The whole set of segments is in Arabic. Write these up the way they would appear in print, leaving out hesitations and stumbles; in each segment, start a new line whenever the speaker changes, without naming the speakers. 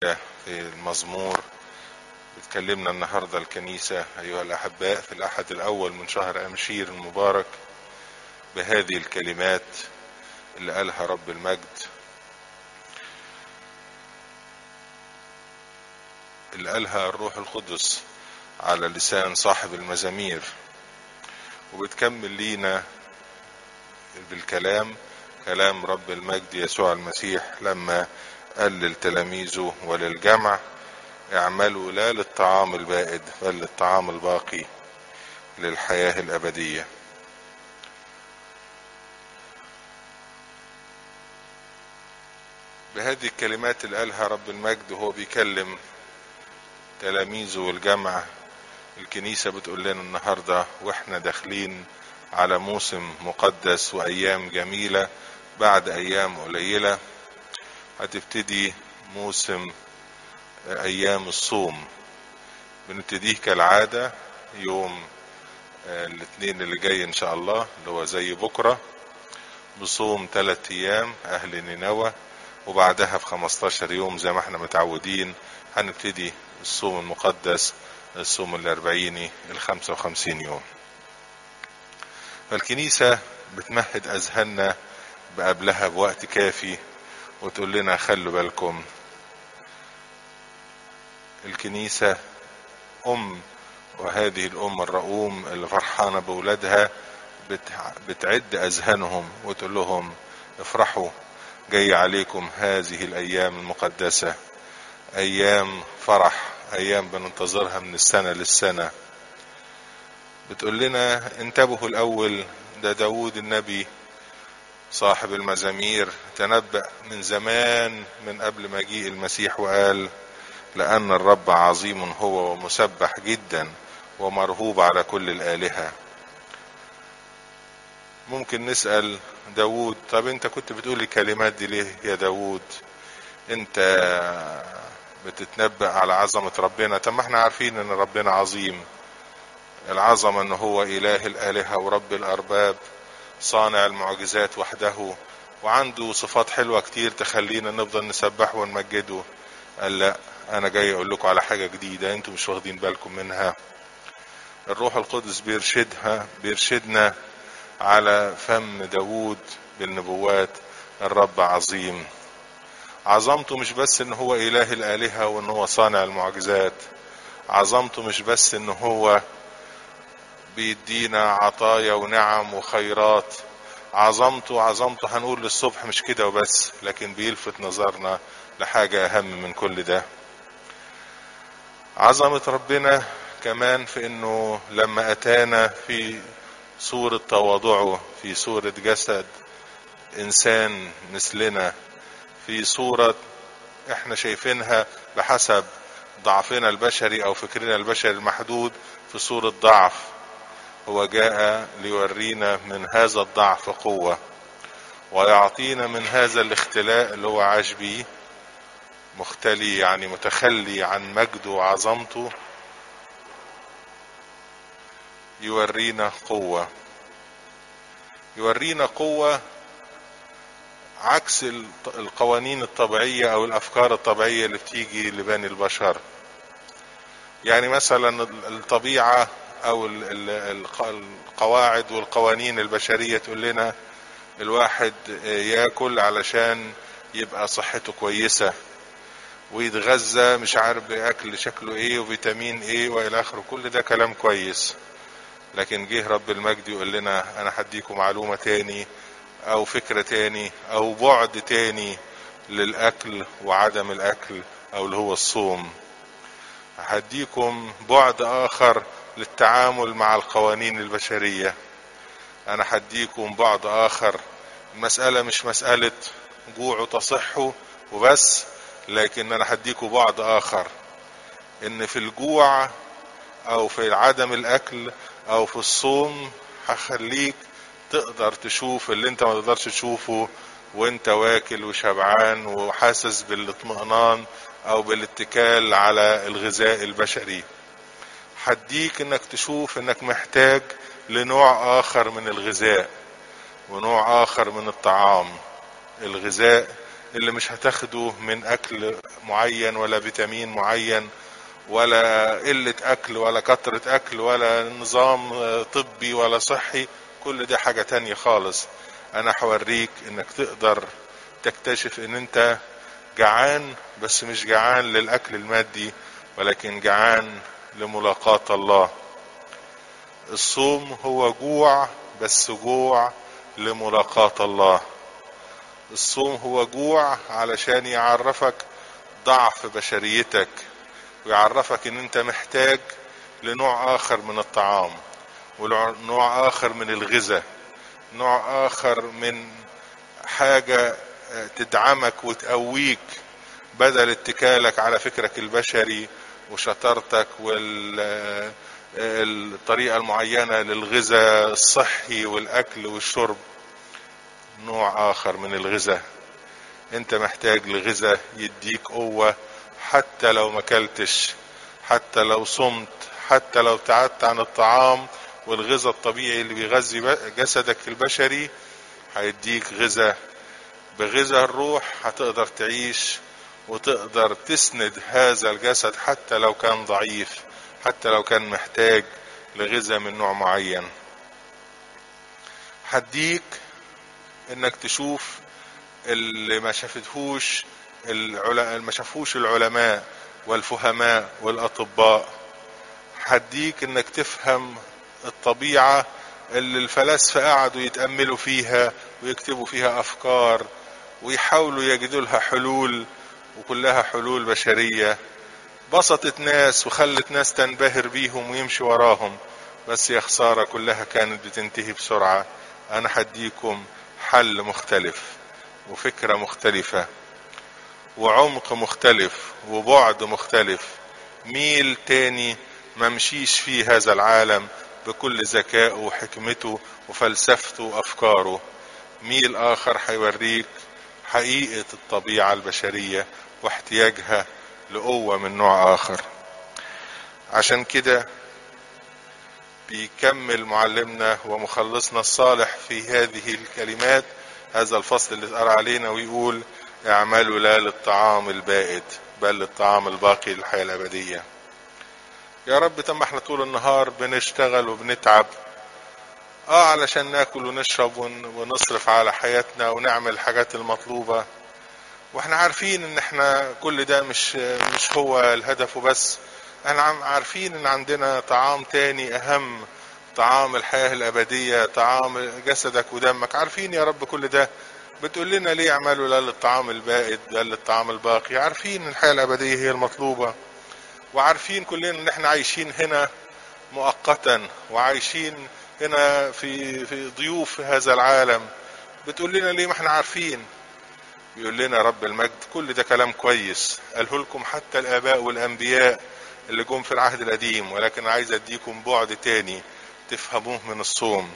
في المزمور بتكلمنا النهاردة الكنيسة أيها الأحباء في الأحد الأول من شهر أمشير المبارك بهذه الكلمات اللي قالها رب المجد، اللي قالها الروح القدس على لسان صاحب المزامير، وبتكمل لينا بالكلام كلام رب المجد يسوع المسيح لما قال لتلاميذه وللجمع: اعملوا لا للطعام البائد بل للطعام الباقي للحياة الأبدية. بهذه الكلمات اللي قالها رب المجد وهو بيكلم تلاميذه والجمع، الكنيسة بتقول لنا النهاردة واحنا داخلين على موسم مقدس وأيام جميلة، بعد أيام قليلة هتبتدي موسم أيام الصوم. بنبتديه كالعادة يوم الاثنين اللي جاي إن شاء الله، اللي هو زي بكرة، بصوم 3 أيام أهل نينوى، وبعدها ب15 يوم زي ما احنا متعودين هنبتدي الصوم المقدس، الصوم الأربعيني 55 يوم. فالكنيسة بتمهد أذهاننا بقبلها بوقت كافي وتقول لنا خلوا بالكم. الكنيسة وهذه الأم الرؤوم اللي فرحانة بولادها بتعد أذهانهم وتقول لهم افرحوا، جاي عليكم هذه الأيام المقدسة، أيام فرح، أيام بننتظرها من السنة للسنة. بتقول لنا انتبهوا الأول، ده داود النبي صاحب المزامير تنبأ من زمان من قبل مجيء المسيح وقال: لأن الرب عظيم هو ومسبح جدا ومرهوب على كل الآلهة. ممكن نسأل داود: طب انت كنت بتقول الكلمات دي ليه يا داود؟ انت بتتنبأ على عظمة ربنا. طب ما احنا عارفين ان ربنا عظيم، العظمة ان هو اله الآلهة ورب الأرباب، صانع المعجزات وحده، وعنده صفات حلوة كتير تخلينا نفضل نسبح ونمجده. قال لا، انا جاي اقول لكم على حاجة جديدة انتم مش واخدين بالكم منها. الروح القدس بيرشدنا على فم داود بالنبوات: الرب عظيم. عظمته مش بس ان هو اله الآلهة وان هو صانع المعجزات، عظمته مش بس ان هو بيدينا عطايا ونعم وخيرات، عظمته هنقول للصبح مش كده وبس، لكن بيلفت نظرنا لحاجة اهم من كل ده. عظمة ربنا كمان في انه لما اتانا في صورة تواضعه، في صورة جسد انسان مثلنا، في صورة احنا شايفينها بحسب ضعفنا البشري او فكرنا البشري المحدود، في صورة ضعف، هو جاء ليورينا من هذا الضعف قوة، ويعطينا من هذا الاختلاء اللي هو عاش بيه، مختلي يعني متخلي عن مجده وعظمته، يورينا قوة عكس القوانين الطبيعية او الافكار الطبيعية اللي بتيجي لبني البشر. يعني مثلا الطبيعة او القواعد والقوانين البشرية تقول لنا الواحد ياكل علشان يبقى صحته كويسة، ويتغذى مش عارف باكل شكله ايه وفيتامين ايه والى اخره، كل ده كلام كويس. لكن جه رب المجد يقول لنا: انا هديكم معلومة تاني او فكرة تاني او بعد تاني للاكل وعدم الاكل، او اللي هو الصوم. هديكم بعد اخر للتعامل مع القوانين البشرية. انا هديكم بعد اخر، المسألة مش مسألة جوع تصحوا وبس، لكن انا هديكم بعد اخر، ان في الجوع او في عدم الاكل او في الصوم هخليك تقدر تشوف اللي انت ما تقدرش تشوفه وانت واكل وشبعان وحاسس بالاطمئنان او بالاتكال على الغذاء البشري. هديك انك تشوف انك محتاج لنوع اخر من الغذاء ونوع اخر من الطعام، الغذاء اللي مش هتاخده من اكل معين ولا فيتامين معين ولا قلة اكل ولا كترة اكل ولا نظام طبي ولا صحي. كل ده حاجة تانية خالص. انا هوريك انك تقدر تكتشف ان انت جعان، بس مش جعان للاكل المادي، ولكن جعان لملاقاة الله. الصوم هو جوع، بس جوع لملاقاة الله. الصوم هو جوع علشان يعرفك ضعف بشريتك، ويعرفك ان انت محتاج لنوع اخر من الطعام، ونوع اخر من الغذاء، نوع اخر من حاجة تدعمك وتقويك بدل اتكالك على فكرك البشري وشطارتك والطريقة المعينة للغذاء الصحي والاكل والشرب. نوع اخر من الغذاء. انت محتاج لغذاء يديك قوة، حتى لو ما كلتش، حتى لو صمت، حتى لو ابتعدت عن الطعام والغذاء الطبيعي اللي بيغذي جسدك البشري. هيديك غذاء، بغذاء الروح هتقدر تعيش وتقدر تسند هذا الجسد حتى لو كان ضعيف، حتى لو كان محتاج لغذاء من نوع معين. هديك انك تشوف اللي ما شافوش العلماء والفهماء والاطباء. هديك انك تفهم الطبيعة اللي الفلاسفة قعدوا يتأملوا فيها ويكتبوا فيها افكار ويحاولوا يجدوا لها حلول، وكلها حلول بشرية بسطت ناس وخلت ناس تنبهر بيهم ويمشي وراهم، بس يا خسارة كلها كانت بتنتهي بسرعة. انا هديكم حل مختلف وفكرة مختلفة وعمق مختلف وبعد مختلف، ميل تاني ممشيش فيه هذا العالم بكل ذكائه وحكمته وفلسفته وافكاره. ميل اخر هيوريك حقيقة الطبيعة البشرية واحتياجها لقوة من نوع اخر. عشان كده بيكمل معلمنا ومخلصنا الصالح في هذه الكلمات هذا الفصل اللي اتقرأ علينا ويقول: اعملوا لا للطعام البائد بل للطعام الباقي للحياة الأبدية. يا رب، طب ما احنا طول النهار بنشتغل وبنتعب علشان ناكل ونشرب ونصرف على حياتنا ونعمل الحاجات المطلوبة، واحنا عارفين ان احنا كل ده مش هو الهدف وبس. احنا عارفين ان عندنا طعام تاني اهم، طعام الحياة الابدية، طعام جسدك ودمك. عارفين يا رب كل ده، بتقول لنا ليه اعملوا لا للطعام البائد بل للطعام الباقي؟ عارفين الحياة الابدية هي المطلوبة، وعارفين كلنا ان احنا عايشين هنا مؤقتا، وعايشين هنا في ضيوف في هذا العالم. بتقول لنا ليه؟ ما احنا عارفين. بيقول لنا رب المجد كل ده كلام كويس قاله لكم حتى الآباء والأنبياء اللي جم في العهد القديم، ولكن عايز اديكم بعد تاني تفهموه من الصوم.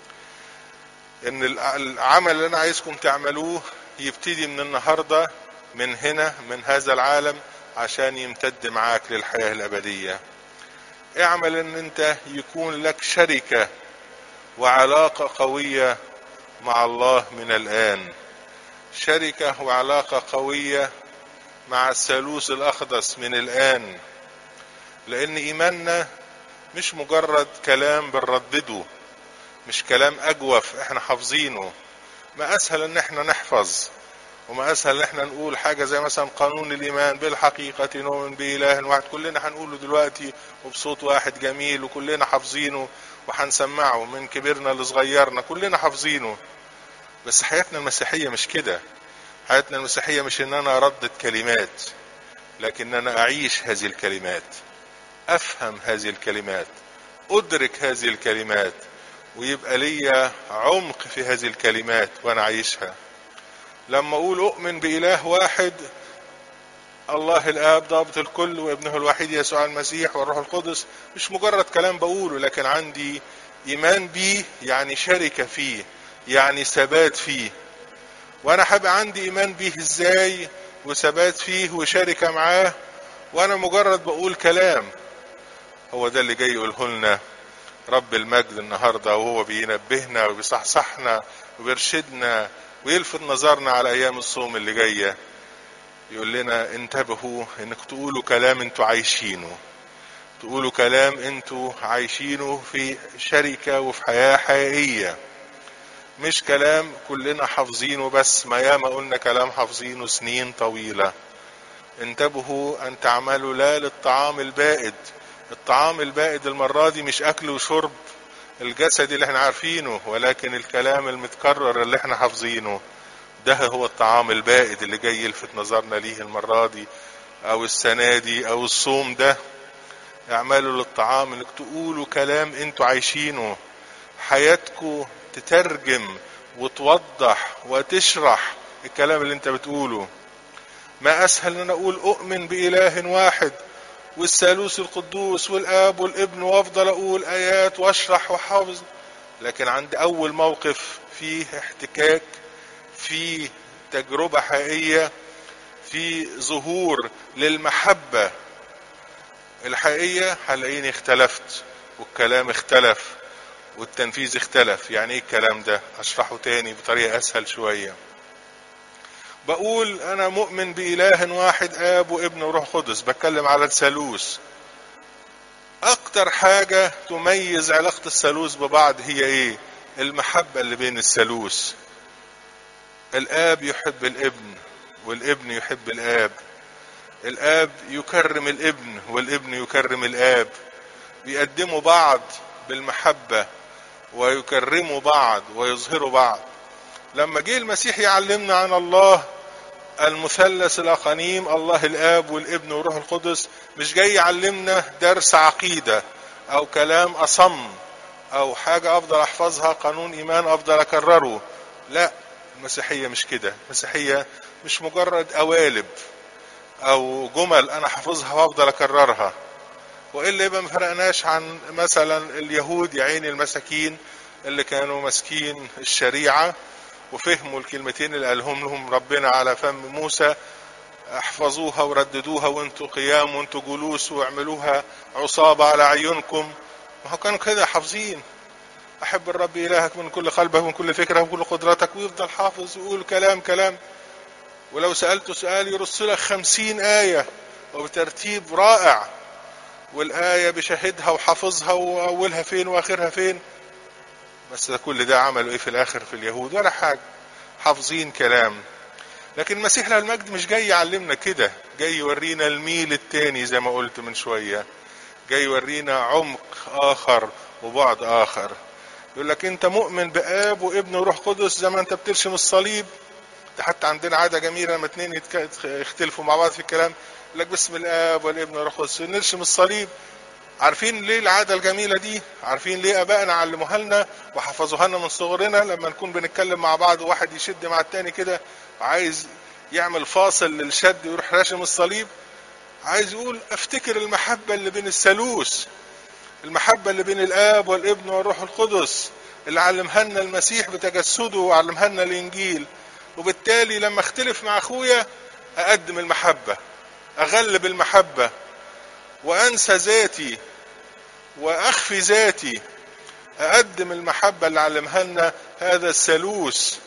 ان العمل اللي انا عايزكم تعملوه يبتدي من النهاردة، من هنا، من هذا العالم، عشان يمتد معاك للحياة الأبدية. اعمل ان انت يكون لك شركة وعلاقة قوية مع الله من الآن، شركة وعلاقة قوية مع الثالوث الأقدس من الآن، لأن إيماننا مش مجرد كلام بنردده، مش كلام أجوف احنا حافظينه. ما أسهل ان احنا نحفظ، وما أسهل ان احنا نقول حاجة زي مثلا قانون الإيمان بالحقيقة نؤمن بإله واحد، كلنا هنقوله دلوقتي وبصوت واحد جميل وكلنا حافظينه وهنسمعه من كبيرنا لصغيرنا، كلنا حافظينه. بس حياتنا المسيحية مش كده. حياتنا المسيحية مش ان انا اردد كلمات، لكن انا اعيش هذه الكلمات، افهم هذه الكلمات، ادرك هذه الكلمات، ويبقى لي عمق في هذه الكلمات وانا عايشها. لما اقول اؤمن بإله واحد، الله الآب ضابط الكل وابنه الوحيد يسوع المسيح والروح القدس، مش مجرد كلام بقوله، لكن عندي ايمان بيه، يعني شركة فيه، يعني ثبات فيه. وانا هبقى عندي ايمان بيه ازاي وثبات فيه وشركة معاه وانا مجرد بقول كلام؟ هو ده اللي جاي يقوله لنا رب المجد النهاردة، وهو بينبهنا وبيصحصحنا وبيرشدنا ويلفت نظرنا على ايام الصوم اللي جاية، يقول لنا انتبهوا انك تقولوا كلام انتوا عايشينه، تقولوا كلام انتوا عايشينه في شركة وفي حياة حقيقية، مش كلام كلنا حافظينه بس، ما ياما قلنا كلام حافظينه سنين طويلة. انتبهوا ان تعملوا لا للطعام البائد. الطعام البائد المرة دي مش اكل وشرب الجسد اللي احنا عارفينه، ولكن الكلام المتكرر اللي احنا حافظينه، ده هو الطعام البائد اللي جاي يلفت نظرنا ليه المرة دي او السنة دي او الصوم ده. اعملوا للطعام انك تقولوا كلام انتوا عايشينه، حياتكم تترجم وتوضح وتشرح الكلام اللي انت بتقوله. ما اسهل ان اقول اؤمن باله واحد والثالوث القدوس والاب والابن، وافضل اقول ايات واشرح وحافظ، لكن عند اول موقف فيه احتكاك، فيه تجربة حقيقية، في ظهور للمحبة الحقيقية، هلاقيني اختلفت والكلام اختلف والتنفيذ اختلف. يعني ايه الكلام ده؟ اشرحه تاني بطريقة اسهل شوية. بقول انا مؤمن باله واحد اب وابن وروح قدس، بتكلم على الثالوث. اكتر حاجة تميز علاقة الثالوث ببعض هي ايه؟ المحبة اللي بين الثالوث. الاب يحب الابن والابن يحب الاب، الاب يكرم الابن والابن يكرم الاب، بيقدموا بعض بالمحبة ويكرموا بعض ويظهروا بعض. لما جه المسيح يعلمنا عن الله المثلث الأقانيم، الله الآب والابن والروح القدس، مش جاي يعلمنا درس عقيدة أو كلام أصم أو حاجة أفضل أحفظها، قانون إيمان أفضل أكرره. لا، المسيحية مش كده. المسيحية مش مجرد قوالب أو جمل أنا حافظها وأفضل أكررها، وإلا يبقى ما فرقناش عن مثلا اليهود يا عيني المساكين اللي كانوا ماسكين الشريعة وفهموا الكلمتين اللي قالهم لهم ربنا على فم موسى، احفظوها ورددوها وانتوا قيام وانتوا جلوس واعملوها عصابة على عيونكم. ما هو كانوا كده حافظين احب الرب الهك من كل قلبك ومن كل فكرك ومن كل قدرتك، ويفضل حافظ ويقول كلام. ولو سألته سؤال يرسلك 50 آية وبترتيب رائع، والآية بشهدها وحافظها وأولها فين وآخرها فين. بس ده كل ده عملوا ايه في الآخر في اليهود؟ ولا حاجة، حافظين كلام. لكن المسيح له المجد مش جاي يعلمنا كده، جاي يورينا الميل التاني زي ما قلت من شوية، جاي يورينا عمق آخر وبعد آخر. يقول لك انت مؤمن بآب وابن وروح قدس زي ما انت بترشم الصليب. ده حتى عندنا عادة جميلة لما اتنين يختلفوا مع بعض في الكلام، يقول لك باسم الآب والابن والروح القدس نرشم الصليب. عارفين ليه العادة الجميلة دي؟ عارفين ليه ابائنا علموها لنا وحفظوها لنا من صغرنا؟ لما نكون بنتكلم مع بعض وواحد يشد مع التاني كده عايز يعمل فاصل للشد ويروح راشم الصليب، عايز يقول افتكر المحبة اللي بين الثالوث، المحبة اللي بين الآب والابن والروح القدس اللي علمها لنا المسيح بتجسده وعلمها لنا الإنجيل. وبالتالي لما اختلف مع أخويا أقدم المحبة، أغلب المحبة، وأنسى ذاتي وأخفي ذاتي، أقدم المحبة اللي علمها لنا هذا الثالوث،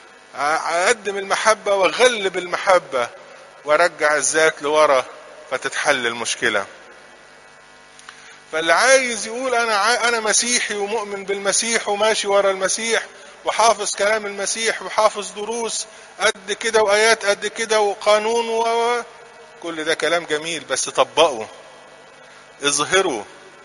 أقدم المحبة وأغلب المحبة وأرجع الذات لورا فتتحل المشكلة. فاللي عايز يقول أنا مسيحي ومؤمن بالمسيح وماشي ورا المسيح وحافظ كلام المسيح وحافظ دروس قد كده وآيات قد كده وقانون كل ده كلام جميل، بس طبقوا، اظهروا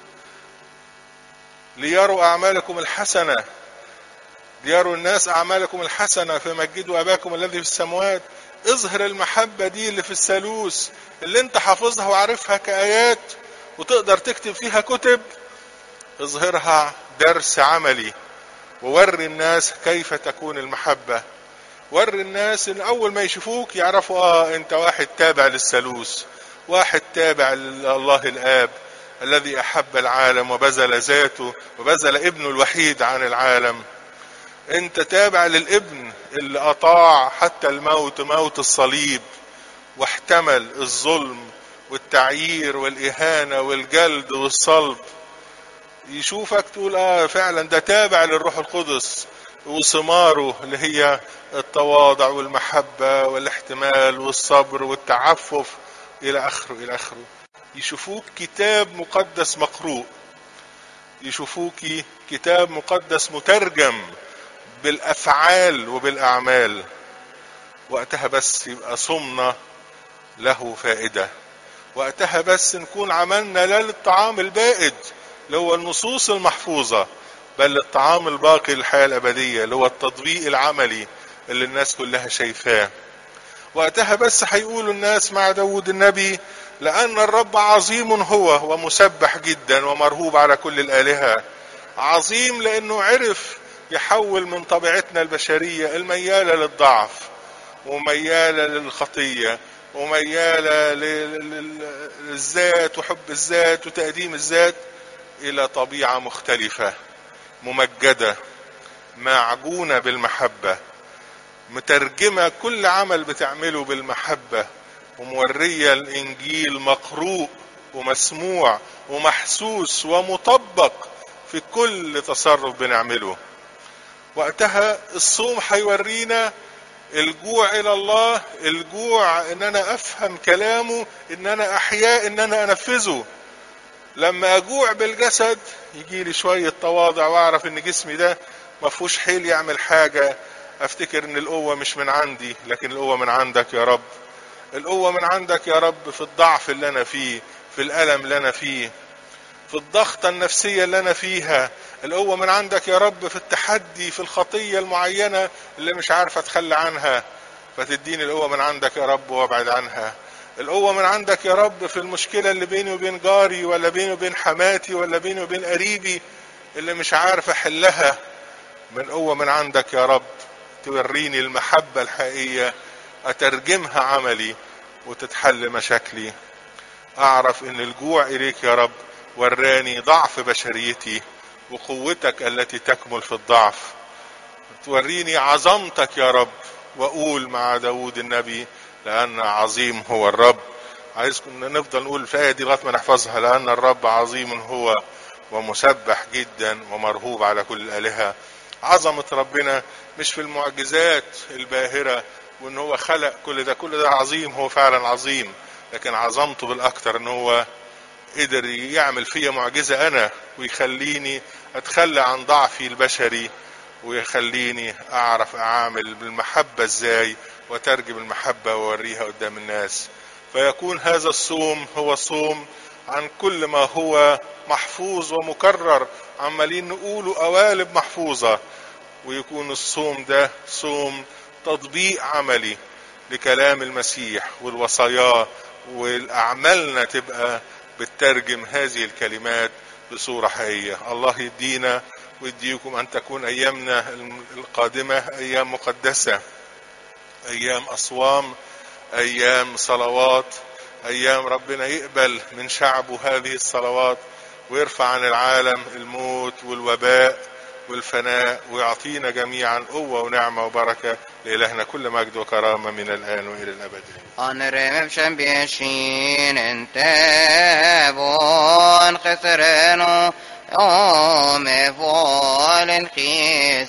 ليروا أعمالكم الحسنة، ليروا الناس أعمالكم الحسنة فيمجدوا أباكم الذي في السماوات. اظهر المحبة دي اللي في الثالوث اللي انت حافظها وعارفها كآيات وتقدر تكتب فيها كتب، اظهرها درس عملي ووري الناس كيف تكون المحبة. وري الناس ان اول ما يشوفوك يعرفوا انت واحد تابع للثالوث، واحد تابع لله الآب الذي أحب العالم وبذل ذاته وبذل ابنه الوحيد عن العالم. انت تابع للابن اللي أطاع حتى الموت، موت الصليب، واحتمل الظلم والتعيير والإهانة والجلد والصلب. يشوفك تقول فعلا ده تابع للروح القدس، وثماره اللي هي التواضع والمحبة والاحتمال والصبر والتعفف إلى آخره إلى آخره. يشوفوك كتاب مقدس مقروء، يشوفوك كتاب مقدس مترجم بالأفعال وبالأعمال. وقتها بس يبقى صمنا له فائدة، وقتها بس نكون عملنا لا للطعام البائد اللي هو النصوص المحفوظة، بل للطعام الباقي للحياة الأبدية اللي هو التطبيق العملي اللي الناس كلها شايفاه. وقتها بس هيقولوا الناس مع داود النبي: لأن الرب عظيم هو ومسبح جدا ومرهوب على كل الآلهة. عظيم لأنه عرف يحول من طبيعتنا البشرية الميالة للضعف وميالة للخطية وميالة للذات وحب الذات وتقديم الذات إلى طبيعة مختلفة ممجدة معجونة بالمحبة، مترجمة كل عمل بتعمله بالمحبة، ومورية الإنجيل مقروء ومسموع ومحسوس ومطبق في كل تصرف بنعمله. وقتها الصوم هيورينا الجوع إلى الله، الجوع إن أنا أفهم كلامه، إن أنا أحياه، إن أنا أنفذه. لما أجوع بالجسد يجي لي شوية تواضع وأعرف إن جسمي ده ما فيهوش حيل يعمل حاجة، أفتكر إن القوة مش من عندي لكن القوة من عندك يا رب. القوة من عندك يا رب في الضعف اللي أنا فيه، في الألم اللي أنا فيه، في الضغطة النفسية اللي أنا فيها. القوة من عندك يا رب في التحدي، في الخطية المعينة اللي مش عارف أتخلى عنها، فتديني القوة من عندك يا رب وابعد عنها. القوة من عندك يا رب في المشكلة اللي بيني وبين جاري ولا بيني وبين حماتي ولا بيني وبين قريبي اللي مش عارف أحلها. من قوة من عندك يا رب توريني المحبة الحقيقية، أترجمها عملي وتتحل مشاكلي. أعرف إن الجوع إليك يا رب وراني ضعف بشريتي وقوتك التي تكمل في الضعف. توريني عظمتك يا رب، وأقول مع داود النبي: لأن عظيم هو الرب. عايزكم نفضل نقول الآية دي لغاية ما نحفظها: لأن الرب عظيم هو ومسبح جدا ومرهوب على كل الآلهة. عظمة ربنا مش في المعجزات الباهرة وإن هو خلق كل ده عظيم، هو فعلا عظيم، لكن عظمته بالأكثر إن هو قدر يعمل فيا معجزة أنا ويخليني أتخلى عن ضعفي البشري ويخليني أعرف أعامل بالمحبة إزاي وترجم المحبة ووريها قدام الناس. فيكون هذا الصوم هو صوم عن كل ما هو محفوظ ومكرر عمالين نقوله قوالب محفوظة، ويكون الصوم ده صوم تطبيق عملي لكلام المسيح والوصايا، والأعمالنا تبقى بتترجم هذه الكلمات بصورة حقيقية. الله يدينا ويديكم أن تكون أيامنا القادمة أيام مقدسة، أيام أصوام، أيام صلوات، أيام ربنا يقبل من شعبه هذه الصلوات ويرفع عن العالم الموت والوباء والفناء، ويعطينا جميعا قوة ونعمة وبركة. لإلهنا كل مجد وكرامة من الآن وإلى الأبد.
أنرم شمبيشين انتبون خسرنو يوم فول خيس